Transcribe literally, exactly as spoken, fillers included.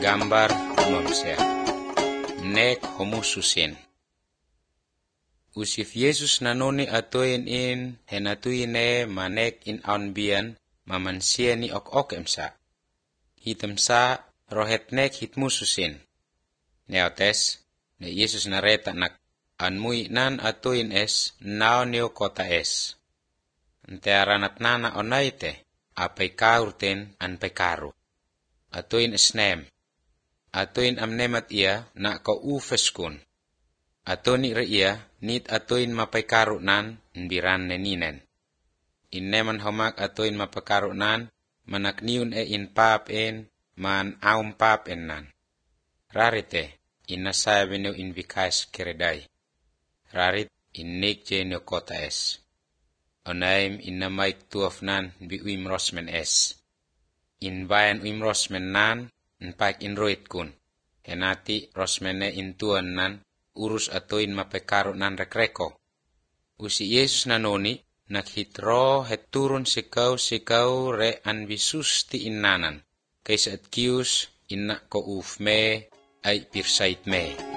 Gambar umamsya. Nek homususin. Usif Yesus nanoni atoin in henatuine manek in anbian mamansia ni ok-ok emsa. Hitamsa rohet nek hitmususin. Neotes, ne Yesus nareta nak anmui nan atoin es nao neo kota es. Ntearanat nana onaite apai kaurten an pekaru. Atoin esnem. Atoin amnemat ia na ko ufeskun. Atoni re ia nit atoin mapekaru nan nbiran neninen. Inneman homak atoin mapekaru nan manakniun e in pap en man aum pap en nan. Rarite inasaya beneu in vikas keredai. Rarit innik jenio kota es. Onaim innamaik tuaf nan bi uim rosmen es. In bayan uim rosmen nan npak in roit kun. Henati rosmene in tuan nan urus atoin mapekaru nan rekreko. Usi Yesus nanoni nakhitro het turun sikau sikau re an bisus ti innanan. Kaisa at kius inna ko uf me ay pirsait me.